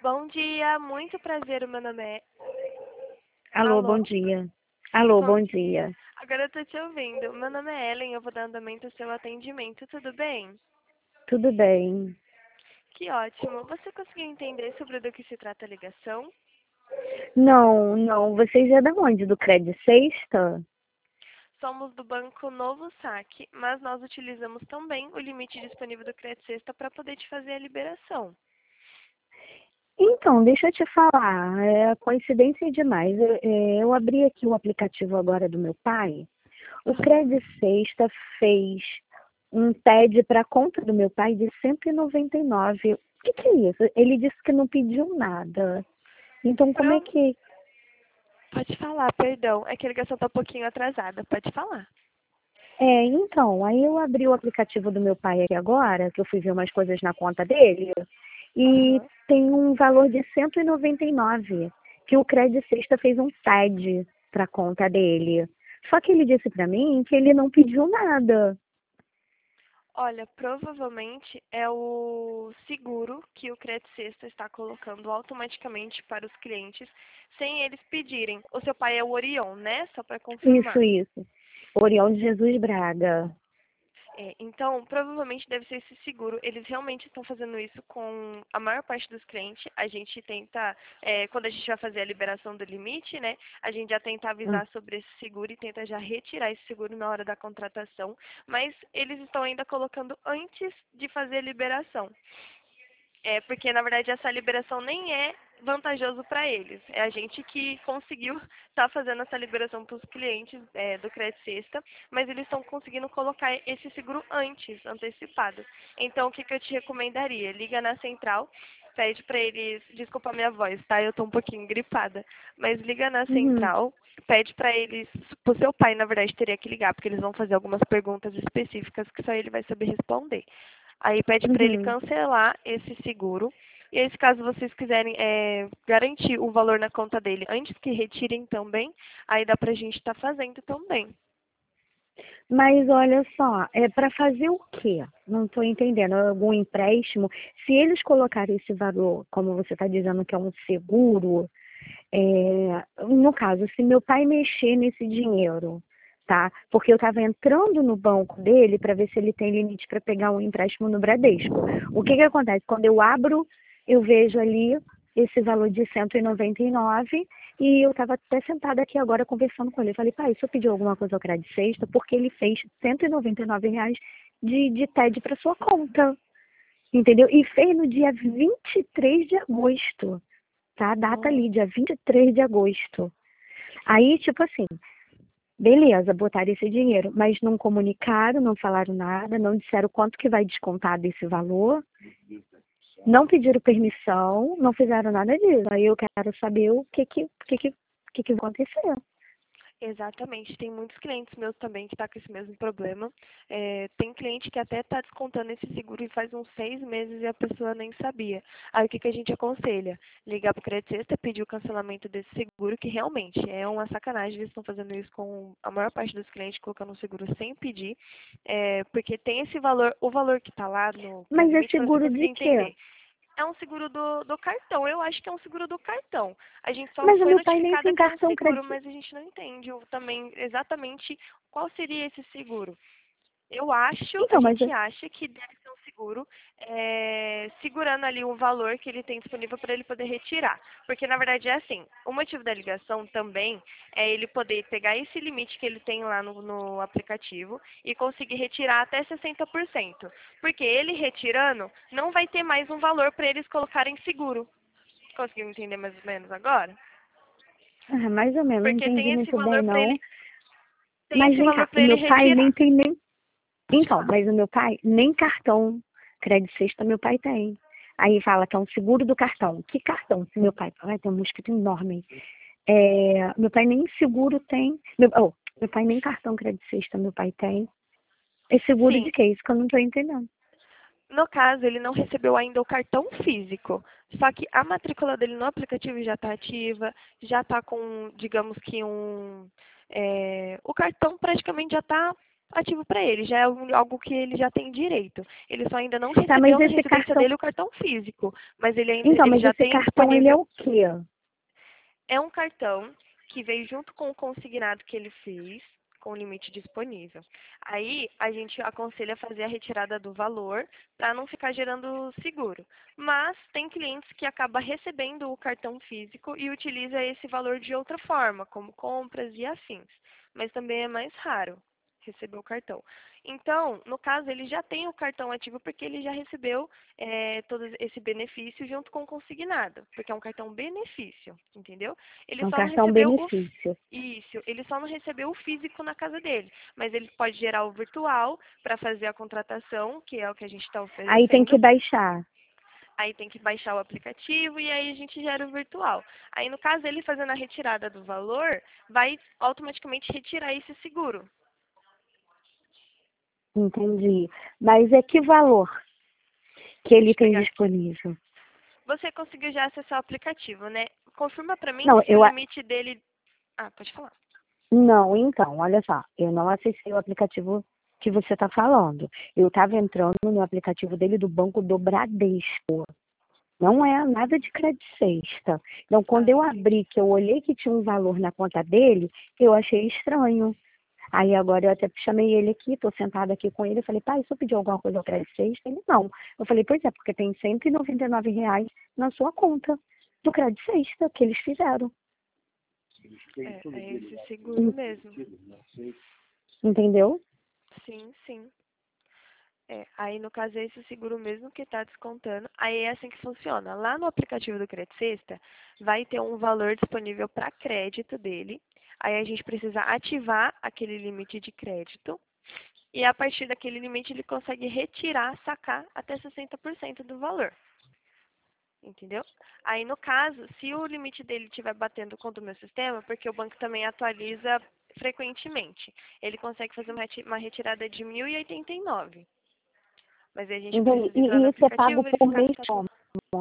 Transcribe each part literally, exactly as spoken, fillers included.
Bom dia, muito prazer, o meu nome é... Alô, Alô? bom dia. Alô, Bom bom dia. dia. Agora eu tô te ouvindo. Meu nome é Ellen, eu vou dar andamento ao seu atendimento, tudo bem? Tudo bem? Que ótimo. Você conseguiu entender sobre do que se trata a ligação? Não, não. Vocês é da onde? Do Cred Sexta? Somos do Banco Novo Saque, mas nós utilizamos também o limite disponível do Credit Sexta para poder te fazer a liberação. Então, deixa eu te falar. É coincidência demais. Eu, é, eu abri aqui o aplicativo agora do meu pai. O Uhum. Cred Sexta fez um T E D para a conta do meu pai de cento e noventa e nove. O que, que é isso? Ele disse que não pediu nada. Então, como é Pro... que... Pode falar, perdão. É que a ligação tá um pouquinho atrasada. Pode falar. É, então, aí eu abri o aplicativo do meu pai aqui agora, que eu fui ver umas coisas na conta dele. E Aham. tem um valor de cento e noventa e nove que o Cred Sexta fez um T E D para a conta dele. Só que ele disse para mim que ele não pediu nada. Olha, provavelmente é o seguro que o Credit Sexta está colocando automaticamente para os clientes, sem eles pedirem. O seu pai é o Orion, né? Só para Isso, confirmar. isso. Oriol de Jesus Braga. É, então, provavelmente deve ser esse seguro. Eles realmente estão fazendo isso com a maior parte dos clientes. A gente tenta, é, quando a gente vai fazer a liberação do limite, né? A gente já tenta Hum. avisar sobre esse seguro e tenta já retirar esse seguro na hora da contratação. Mas eles estão ainda colocando antes de fazer a liberação. É, porque na verdade essa liberação nem é vantajoso para eles. É a gente que conseguiu estar fazendo essa liberação para os clientes é, do Credit Sexta, mas eles estão conseguindo colocar esse seguro antes, antecipado. Então o que, que eu te recomendaria? Liga na central, pede para eles, desculpa a minha voz, tá? Eu tô um pouquinho gripada, mas liga na Uhum. central, pede para eles, pro seu pai na verdade teria que ligar, porque eles vão fazer algumas perguntas específicas que só ele vai saber responder. Aí pede para ele Uhum. cancelar esse seguro. E aí, se caso vocês quiserem é, garantir o valor na conta dele antes que retirem também, aí dá pra gente estar fazendo também. Mas olha só, é para fazer o quê? Não estou entendendo. Algum empréstimo? Se eles colocarem esse valor, como você está dizendo que é um seguro, é, no caso, se meu pai mexer nesse dinheiro, tá? Porque eu estava entrando no banco dele para ver se ele tem limite para pegar um empréstimo no Bradesco. O que que acontece? Quando eu abro, eu vejo ali esse valor de cento e noventa e nove e eu estava até sentada aqui agora conversando com ele. Eu falei, pai, se eu pedir alguma coisa ao Credit Sexta, porque ele fez cento e noventa e nove reais de, de T E D para sua conta, entendeu? E fez no dia vinte e três de agosto, tá? A data Hum. ali, dia vinte e três de agosto. Aí, tipo assim, beleza, botaram esse dinheiro, mas não comunicaram, não falaram nada, não disseram quanto que vai descontar desse valor, não pediram permissão, não fizeram nada disso. Aí eu quero saber o que que, o que, que, o que, que vai acontecer. Exatamente. Tem muitos clientes meus também que estão com esse mesmo problema. É, tem cliente que até está descontando esse seguro e faz uns seis meses e a pessoa nem sabia. Aí o que, que a gente aconselha? Ligar para o Credit Sexta, pedir o cancelamento desse seguro, que realmente é uma sacanagem. Eles estão fazendo isso com a maior parte dos clientes, colocando o seguro sem pedir. É, porque tem esse valor, o valor que está lá no para Mas é limite, para você seguro conseguir de quê? entender. É um seguro do, do cartão. Eu acho que é um seguro do cartão. A gente só Mas o foi meu pai nem notificada tem que é um cartão seguro, crédito. mas a gente não entende o- também exatamente qual seria esse seguro. Eu acho, a Então, mas gente acha que deve ser um seguro é, segurando ali o valor que ele tem disponível para ele poder retirar. Porque, na verdade, é assim, o motivo da ligação também é ele poder pegar esse limite que ele tem lá no, no aplicativo e conseguir retirar até sessenta por cento. Porque ele retirando, não vai ter mais um valor para eles colocarem seguro. Conseguiu entender mais ou menos agora? ah, mais ou menos, não Porque entendi tem esse muito bem valor para não. ele, tem Mas esse vem valor cá, o para ele meu pai nem retirar. tem nem. Pode Então, falar. mas o meu pai nem cartão crédito sexta meu pai tem. Aí fala que é um seguro do cartão. Que cartão? Se meu pai fala, tem um mosquito enorme. É, meu pai nem seguro tem. Meu, oh, meu pai nem cartão crédito sexta meu pai tem. É seguro de Sim, quê? Isso que eu não tô entendendo. no caso, ele não recebeu ainda o cartão físico. Só que a matrícula dele no aplicativo já está ativa, já está com, digamos que um. É, o cartão praticamente já está. ativo para ele, já é algo algo que ele já tem direito. Ele só ainda não Tá, mas recebeu na esse residência cartão... dele o cartão físico, mas ele ainda Então, ele mas já esse tem cartão, ele é disponível. o quê? É um cartão que veio junto com o consignado que ele fez, com o limite disponível. Aí a gente aconselha fazer a retirada do valor para não ficar gerando seguro. Mas tem clientes que acabam recebendo o cartão físico e utiliza esse valor de outra forma, como compras e afins. Mas também é mais raro receber o cartão. Então, no caso, ele já tem o cartão ativo porque ele já recebeu é, todo esse benefício junto com o consignado, porque é um cartão benefício, entendeu? Ele É um só não cartão recebeu o benefício. isso, ele só não recebeu o físico na casa dele, mas ele pode gerar o virtual para fazer a contratação, que é o que a gente está Aí tem que oferecendo. baixar. Aí tem que baixar o aplicativo e aí a gente gera o virtual. Aí, no caso, ele fazendo a retirada do valor, vai automaticamente retirar esse seguro. Entendi. Mas é que valor que ele Deixa eu tem pegar aqui. disponível? Você conseguiu já acessar o aplicativo, né? Confirma para mim Não, se o eu... a- limite dele... Ah, pode falar. Não, então, olha só. Eu não acessei o aplicativo que você está falando. Eu estava entrando no aplicativo dele do Banco do Bradesco. Não é nada de crédito sexta. Então, quando Ah, eu entendi. abri, que eu olhei que tinha um valor na conta dele, eu achei estranho. Aí agora eu até chamei ele aqui, estou sentada aqui com ele, eu falei, pai, se eu pedir alguma coisa ao crédito sexta? Ele, não. Eu falei, pois é, porque tem cento e noventa e nove reais na sua conta do crédito sexta que eles fizeram. É, é esse seguro mesmo. Entendeu? Sim, sim. É, aí no caso é esse seguro mesmo que está descontando. Aí é assim que funciona. Lá no aplicativo do Crédito Sexta, vai ter um valor disponível para crédito dele. Aí a gente precisa ativar aquele limite de crédito. E a partir daquele limite ele consegue retirar, sacar até sessenta por cento do valor. Entendeu? Aí no caso, se o limite dele estiver batendo contra o meu sistema, porque o banco também atualiza frequentemente, ele consegue fazer uma reti- uma retirada de mil e oitenta e nove. Mas aí a gente Entendi. precisa E, entrar no e isso é aplicativo pago e por verificar se mês está tudo. como?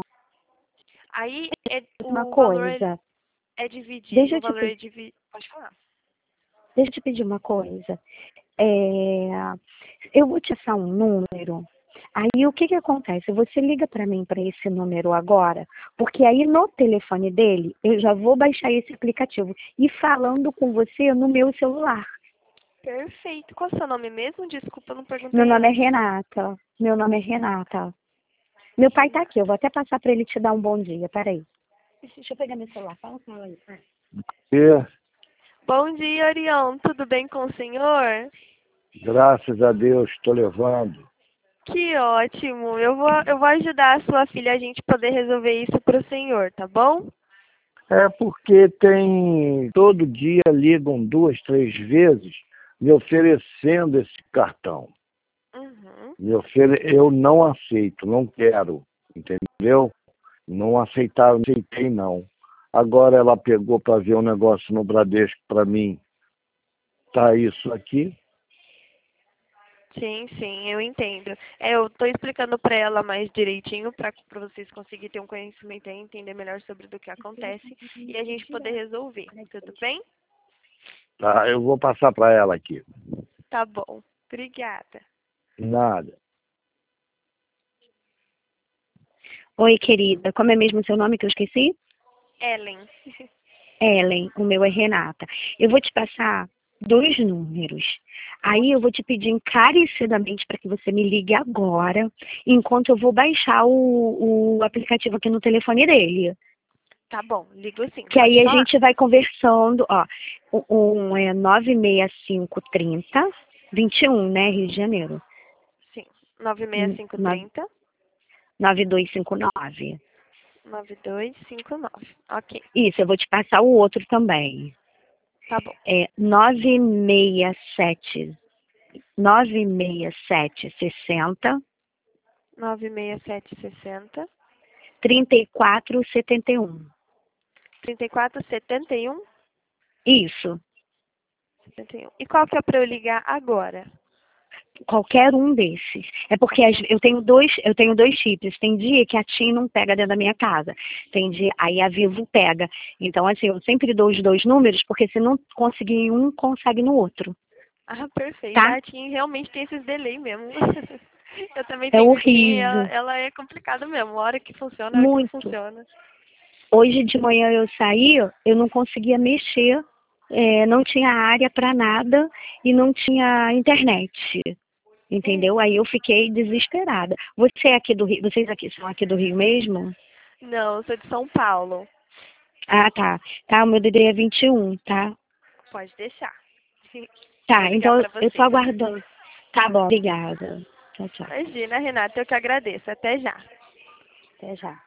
Aí é, Uma o valor é, coisa. é dividido, Deixa o eu te, valor pe- é dividido. Pode falar. deixa eu te pedir uma coisa. É, eu vou te passar um número. Aí o que que acontece? Você liga para mim para esse número agora, porque aí no telefone dele eu já vou baixar esse aplicativo e falando com você no meu celular. Perfeito. Qual é o seu nome mesmo? Desculpa, eu não Meu perguntei nome é antes. Renata. Meu nome é Renata. Meu pai tá Renata. aqui, eu vou até passar para ele te dar um bom dia. Peraí. Deixa eu pegar meu celular. Fala com ela aí. Vai. E, Bom dia, Orião. Tudo bem com o senhor? graças a Deus, estou levando. Que ótimo. Eu vou, eu vou ajudar a sua filha a gente poder resolver isso para o senhor, tá bom? É porque tem, todo dia ligam duas, três vezes me oferecendo esse cartão. Uhum. Me ofere... Eu não aceito, não quero, entendeu? Não aceitar, não aceitei não. Agora ela pegou para ver um negócio no Bradesco para mim. Tá isso aqui? Sim, sim, eu entendo. É, eu estou explicando para ela mais direitinho para vocês conseguirem ter um conhecimento e entender melhor sobre do que acontece e a gente poder resolver. Tudo bem? Tá, eu vou passar para ela aqui. Tá bom. Obrigada. Nada. Oi, querida. Como é mesmo o seu nome que eu esqueci? Ellen. Ellen, o meu é Renata. Eu vou te passar dois números. Aí eu vou te pedir encarecidamente para que você me ligue agora, enquanto eu vou baixar o, o aplicativo aqui no telefone dele. Tá bom, ligo sim. Que Pode aí a falar? gente vai conversando, ó. Um é nove seis cinco três zero, vinte e um, né, Rio de Janeiro. Sim. nove seis cinco três zero, nove dois cinco nove. nove dois cinco nove. Ok, Isso, eu vou te passar o outro também. tá bom. É nove seis sete nove seis sete sessenta nove seis sete sessenta, trinta e quatro setenta e um. trinta e quatro setenta e um, Isso, setenta e um. E qual que é para eu ligar agora? qualquer um desses. É porque as- eu tenho dois, eu tenho dois chips. Tem dia que a TIM não pega dentro da minha casa. Tem dia, aí a Vivo pega. Então, assim, eu sempre dou os dois números, porque se não conseguir em um, consegue no outro. Ah, perfeito. tá? A TIM realmente tem esses delay mesmo. Eu também É tenho TIM, e ela, horrível, ela é complicada mesmo. A hora que funciona, a hora que não muito. funciona. Hoje de manhã eu saí, eu não conseguia mexer, é, não tinha área para nada e não tinha internet, Hum. entendeu? Aí eu fiquei desesperada. Você é aqui do Rio, vocês aqui são aqui do Rio mesmo? Não, eu sou de São Paulo. Ah, tá. Tá, o meu D D é vinte e um, tá? Pode deixar. Vou Tá, ligar então pra eu tô você. aguardando. Tá bom, obrigada. Tchau, tchau. Imagina, Renata, eu que agradeço. Até já. Até já.